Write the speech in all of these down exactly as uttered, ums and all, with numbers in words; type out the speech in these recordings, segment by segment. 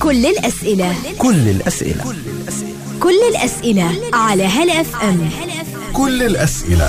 كل الأسئلة كل الأسئلة كل الأسئلة على هلا اف ام. كل الأسئلة.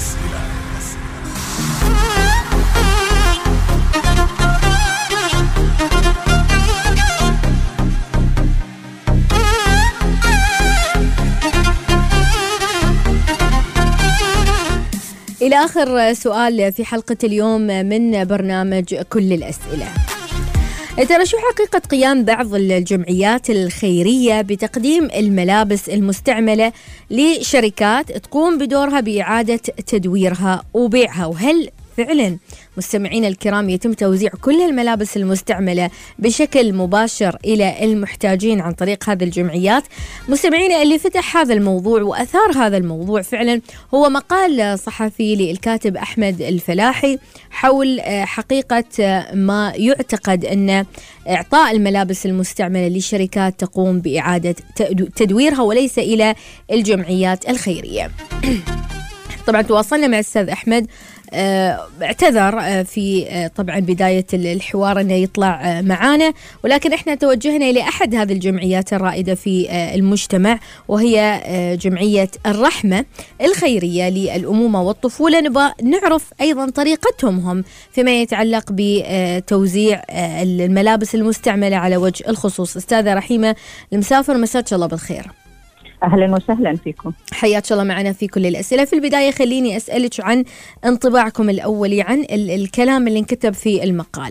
إلى آخر سؤال في حلقة اليوم من برنامج كل الأسئلة. ترى شو حقيقة قيام بعض الجمعيات الخيرية بتقديم الملابس المستعملة لشركات تقوم بدورها بإعادة تدويرها وبيعها؟ وهل فعلا مستمعينا الكرام يتم توزيع كل الملابس المستعملة بشكل مباشر إلى المحتاجين عن طريق هذه الجمعيات؟ مستمعينا، اللي فتح هذا الموضوع وأثار هذا الموضوع فعلا هو مقال صحفي للكاتب أحمد الفلاحي حول حقيقة ما يعتقد أن إعطاء الملابس المستعملة لشركات تقوم بإعادة تدويرها وليس إلى الجمعيات الخيرية. طبعا تواصلنا مع الأستاذ أحمد، اه اعتذر اه في اه طبعا بداية الحوار أنه يطلع اه معانا، ولكن احنا توجهنا إلى أحد هذه الجمعيات الرائدة في اه المجتمع، وهي اه جمعية الرحمة الخيرية للأمومة والطفولة. نبغى نعرف أيضا طريقتهم هم فيما يتعلق بتوزيع اه الملابس المستعملة على وجه الخصوص. أستاذة رحيمة المسافر، مساك الله بالخير. أهلا وسهلا فيكم، حياك الله معنا في كل الأسئلة. في البداية خليني أسألك عن انطباعكم الأولي عن ال- الكلام اللي انكتب في المقال.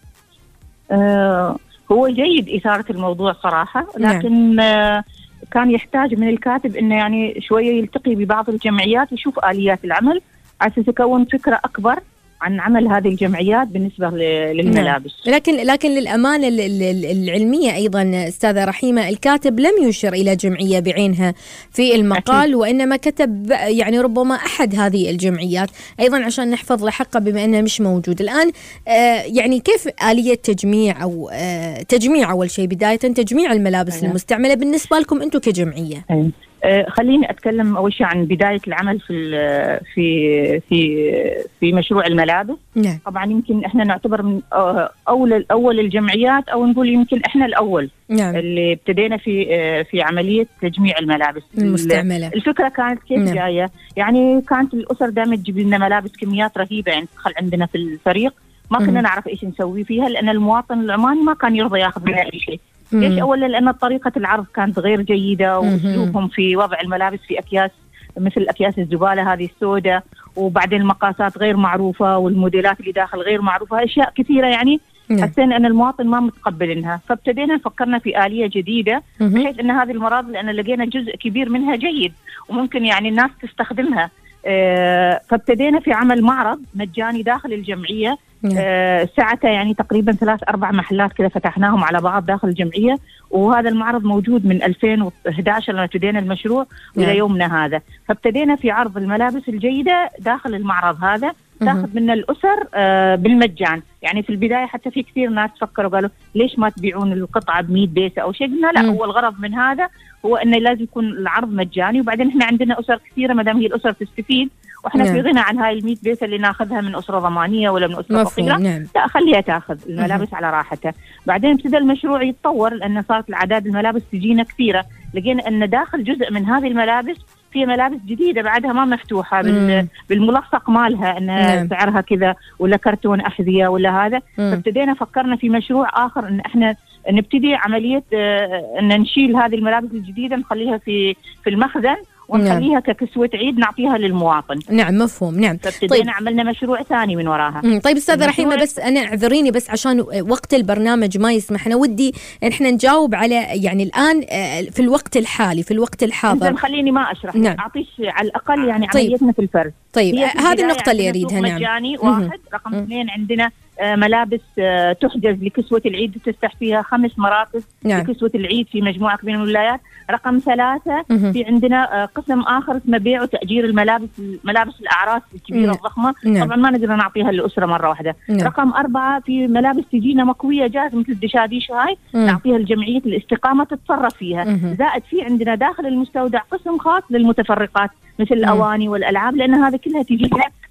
آه هو جيد إثارة الموضوع صراحة، لكن نعم. آه كان يحتاج من الكاتب إنه يعني شوية يلتقي ببعض الجمعيات ويشوف آليات العمل على أساس يكون فكرة أكبر عن عمل هذه الجمعيات بالنسبة للملابس. نعم. لكن لكن للأمانة العلمية أيضا أستاذة رحيمة، الكاتب لم يشر إلى جمعية بعينها في المقال أكيد. وإنما كتب يعني ربما أحد هذه الجمعيات أيضا عشان نحفظ لحقه بما أنه مش موجود الآن. آه يعني كيف آلية تجميع أو آه تجميع أول شيء بداية تجميع الملابس أيه. المستعملة بالنسبة لكم أنتم كجمعية؟ أيه. آه خليني أتكلم أول شيء عن بداية العمل في في في في مشروع الملابس. نعم. طبعا يمكن إحنا نعتبر من أول أول الجمعيات، أو نقول يمكن إحنا الأول. نعم. اللي ابتدينا في في عملية تجميع الملابس المستعملة. الفكرة كانت كيف نعم. جاية؟ يعني كانت الأسر دائما تجيب لنا ملابس كميات رهيبة، يعني تدخل عندنا في الفريق ما كنا نعرف إيش نسوي فيها، لأن المواطن العماني ما كان يرضى ياخذ منها أي شيء. ليش؟ أولا لأن طريقة العرض كانت غير جيدة، وأسلوبهم في وضع الملابس في أكياس مثل أكياس الزبالة هذه السوداء، وبعدين المقاسات غير معروفة والموديلات اللي داخل غير معروفة، أشياء كثيرة يعني حسينا أن المواطن ما متقبلينها. فابتدينا فكرنا في آلية جديدة بحيث أن هذه المراد لأن لقينا جزء كبير منها جيد وممكن يعني الناس تستخدمها. اه فابتدينا في عمل معرض مجاني داخل الجمعية. آه ساعتها يعني تقريبا ثلاث أربع محلات كذا فتحناهم على بعض داخل الجمعية، وهذا المعرض موجود من ألفين وإحدى عشر لما ابتدينا المشروع إلى يومنا هذا. فابتدينا في عرض الملابس الجيدة داخل المعرض هذا، تاخذ من الأسر آه بالمجان. يعني في البداية حتى في كثير ناس فكروا قالوا ليش ما تبيعون القطعة بمية بيسة أو شيء؟ قلنا لا، هو الغرض من هذا هو أنه لازم يكون العرض مجاني، وبعدين إحنا عندنا أسر كثيرة ما دام هي الأسر تستفيد، وإحنا نعم. في غنى عن هاي المية بيسة اللي ناخذها من أسرة ضمانية ولا من أسرة فقيرة. نعم. لا، خليها تاخذ الملابس على راحتها. بعدين ابتدى المشروع يتطور لأن صارت الأعداد الملابس تجينا كثيرة، لقينا أن داخل جزء من هذه الملابس في ملابس جديدة بعدها ما مفتوحة بالملصق مالها أنها نعم. سعرها كذا ولا كرتون أحذية ولا هذا. فابتدينا فكرنا في مشروع آخر أن إحنا نبتدي عملية أن نشيل هذه الملابس الجديدة نخليها في في المخزن ونخليها نعم. ككسوة عيد نعطيها للمواطن. نعم مفهوم. نعم. فابتدينا طيب. عملنا مشروع ثاني من وراها. مم. طيب أستاذة رحيمة، بس أنا اعذريني بس عشان وقت البرنامج ما يسمح، أنا ودي إحنا نجاوب على يعني الآن في الوقت الحالي في الوقت الحاضر. خليني ما أشرح، نعم. أعطيش على الأقل يعني طيب. عمليتنا في الفرز. طيب هذه النقطة اللي أريدها. نعم. مجاني واحد. مم. رقم مم. اثنين عندنا ملابس تحجز لكسوة العيد وتفتح فيها خمس مراكز نعم. لكسوة العيد في مجموعة كبيرة من الولايات. رقم ثلاثة مه. في عندنا قسم آخر اسمه بيع وتأجير الملابس ملابس الأعراس الكبيرة الضخمة. نعم. طبعا ما نقدر نعطيها للأسرة مرة واحدة. نعم. رقم أربعة في ملابس تجينا مكوية جاهزة مثل الدشاديش هاي مه. نعطيها لجمعية الاستقامة تتصرف فيها. مه. زائد في عندنا داخل المستودع قسم خاص للمتفرقات مثل الأواني والألعاب، لأن هذا كلها تجينا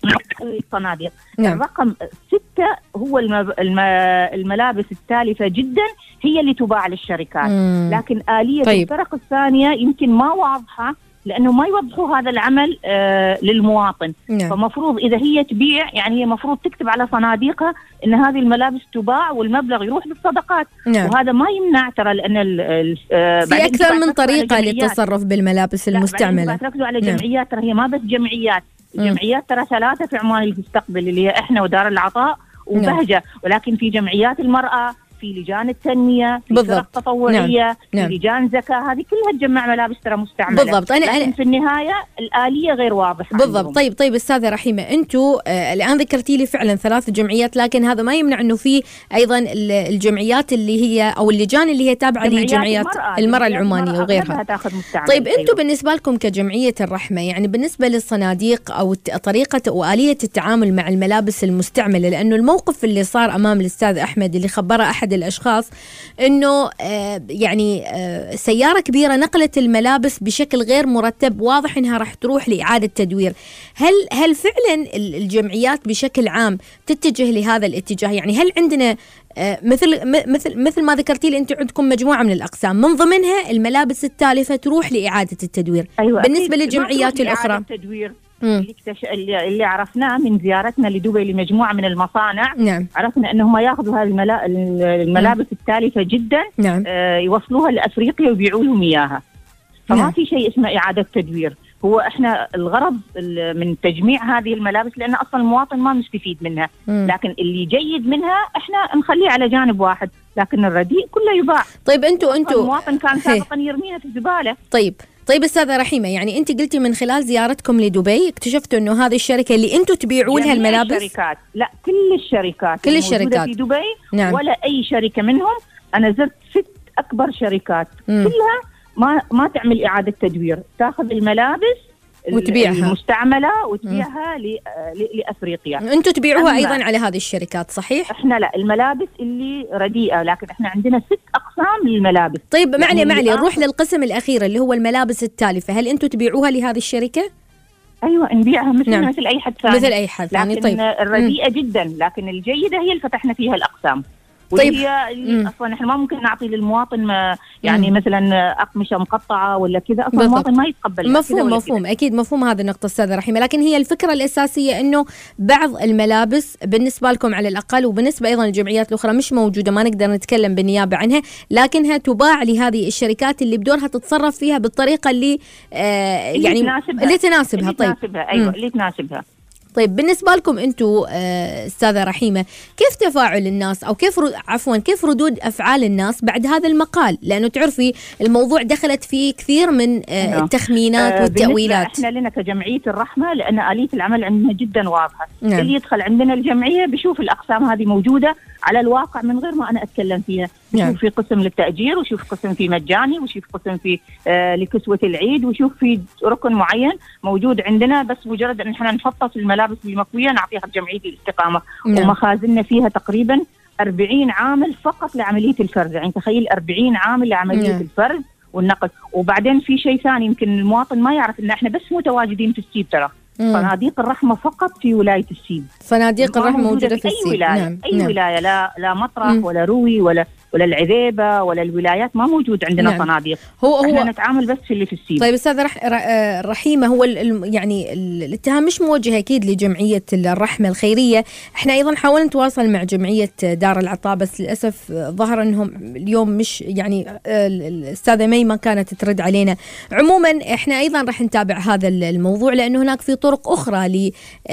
الصناديق. نعم. الرقم ستة هو الم... الم... الملابس التالفة جدا هي اللي تباع للشركات. مم. لكن آلية طيب. الفرق الثانية يمكن ما واضحة لأنه ما يوضحوا هذا العمل آه للمواطن. نعم. فمفروض إذا هي تبيع يعني هي مفروض تكتب على صناديقها إن هذه الملابس تباع والمبلغ يروح للصدقات. نعم. وهذا ما يمنع ترى لأن ال ال آه في أكثر من طريقة للتصرف بالملابس المستعملة. تركزوا على جمعيات. ترى هي ما بس جمعيات، الجمعيات ترى ثلاثة في عمان المستقبل اللي هي إحنا ودار العطاء وبهجة. نعم. ولكن في جمعيات المرأة، في لجان التنمية، في فرق تطوعية. نعم. نعم. في لجان زكاة، هذه كلها تجمع ملابس ترى مستعملة. بالضبط. أنا لكن أنا في النهاية الآلية غير واضحة. بالضبط. عندهم. طيب طيب أستاذة رحيمة، أنتوا آه الآن ذكرتي لي فعلا ثلاث جمعيات، لكن هذا ما يمنع أنه في أيضا الجمعيات اللي هي أو اللجان اللي هي تابعة لجمعيات المرأة, المرأة العمانية وغيرها. طيب أنتوا أيوة. بالنسبة لكم كجمعية الرحمة، يعني بالنسبة للصناديق أو طريقة وآلية التعامل مع الملابس المستعملة، لأنه الموقف اللي صار أمام الأستاذ أحمد اللي خبره أحد الأشخاص انه آه يعني آه سيارة كبيرة نقلت الملابس بشكل غير مرتب، واضح انها راح تروح لإعادة تدوير. هل هل فعلا الجمعيات بشكل عام تتجه لهذا الاتجاه؟ يعني هل عندنا آه مثل مثل مثل ما ذكرتي لي انت عندكم مجموعة من الأقسام من ضمنها الملابس التالفة تروح لإعادة التدوير. أيوة. بالنسبة للجمعيات الأخرى اللي, اكتش... اللي, اللي عرفناه من زيارتنا لدبي لمجموعة من المصانع. نعم. عرفنا أنهم يأخذوا هذه الملا... الملابس التالفة جدا. نعم. آه يوصلوها لأفريقيا ويبيعوا لهم إياها. فما نعم. في شيء اسمه إعادة تدوير. هو إحنا الغرض من تجميع هذه الملابس لأن أصلا المواطن ما مستفيد منها. مم. لكن اللي جيد منها إحنا نخليه على جانب واحد، لكن الرديء كله يباع. طيب أنتوا أنتوا المواطن كان سابقا يرميها في الزبالة. طيب طيب أستاذة رحيمة، يعني أنت قلتي من خلال زيارتكم لدبي اكتشفتوا إنه هذه الشركة اللي أنتوا تبيعوا لها الملابس؟ الشركات. لا، كل الشركات كل الشركات في دبي. نعم. ولا أي شركة منهم. أنا زرت ست أكبر شركات. مم. كلها ما ما تعمل إعادة تدوير، تأخذ الملابس وتبيعها المستعملة وتبيعها لأفريقيا. أنتوا تبيعوها أيضا على هذه الشركات صحيح؟ إحنا لا، الملابس اللي رديئة، لكن إحنا عندنا ست أقسام للملابس. طيب معلي معلي نروح للقسم الأخير اللي هو الملابس التالفة، هل أنتوا تبيعوها لهذه الشركة؟ أيوة نبيعها مثل نعم. مثل أي حد ثاني. مثل أي حد ثاني. لكن طيب. الرديئة جدا، لكن الجيدة هي اللي فتحنا فيها الأقسام. طيب. وهي اصلا احنا ما ممكن نعطي للمواطن ما يعني مم. مثلا اقمشه مقطعه ولا كذا، اصلا المواطن ما يتقبل. مفهوم مفهوم كدا. اكيد مفهوم هذه النقطه استاذه رحيمه، لكن هي الفكره الاساسيه انه بعض الملابس بالنسبه لكم على الاقل وبالنسبه ايضا للجمعيات الاخرى مش موجوده، ما نقدر نتكلم بالنيابه عنها، لكنها تباع لهذه الشركات اللي بدورها تتصرف فيها بالطريقه اللي آه اللي يعني تناسبها. اللي تناسبها. اللي طيب تناسبها. ايوه اللي تناسبها. طيب بالنسبة لكم أنتم أستاذة رحيمة، كيف تفاعل الناس أو كيف عفوا كيف ردود أفعال الناس بعد هذا المقال؟ لأنه تعرفي الموضوع دخلت فيه كثير من التخمينات آه والتأويلات. إحنا لنا كجمعية الرحمة لأن آلية العمل عندنا جدا واضحة. نعم. اللي يدخل عندنا الجمعية بيشوف الأقسام هذه موجودة على الواقع من غير ما أنا أتكلم فيها. نعم. وشوف في قسم للتأجير، وشوف قسم في مجاني، وشوف قسم في آه لكسوة العيد، وشوف في ركن معين موجود عندنا. بس مجرد أن احنا نفطس الملابس المكوية نعطيها لجمعية الاستقامة. نعم. ومخازننا فيها تقريبا أربعين عامل فقط لعملية الفرز، يعني تخيل أربعين عامل لعملية نعم. الفرز والنقل. وبعدين في شيء ثاني يمكن المواطن ما يعرف ان احنا بس متواجدين في السيب، ترى صناديق الرحمة فقط في ولاية السيب. صناديق الرحمة موجودة في السيب. أي ولاية. نعم. أي نعم. ولاية، لا لا مطرح مم. ولا روي ولا ولا العذيبة ولا الولايات ما موجود عندنا. نعم. صناديق. هو احنا هو نتعامل بس في اللي في السيب. طيب أستاذ رح... رحيمة، هو ال... يعني الاتهام مش موجه أكيد لجمعية الرحمة الخيرية. احنا أيضا حاولنا نتواصل مع جمعية دار العطاء، بس للأسف ظهر أنهم اليوم مش يعني الأستاذة مي ما كانت ترد علينا. عموما احنا أيضا رح نتابع هذا الموضوع، لأنه هناك في طرق أخرى ل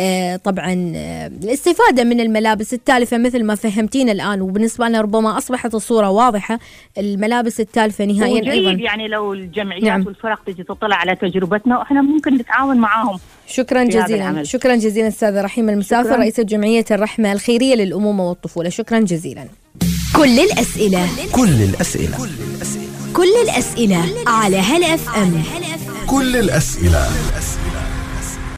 طبعا الاستفادة من الملابس التالفة مثل ما فهمتينا الآن، وبالنسبة لنا ربما أصبحت الصورة واضحة. الملابس التالفة نهائيا أيضا يعني لو الجمعيات نعم. والفرق تجي تطلع على تجربتنا وإحنا ممكن نتعاون معاهم. شكرا جزيلا. شكرا جزيلا أستاذة رحيمة المسافر، رئيسة جمعية الرحمة الخيرية للأمومة والطفولة. شكرا جزيلا. كل الأسئلة كل الأسئلة كل الأسئلة على هلا اف ام. كل الأسئلة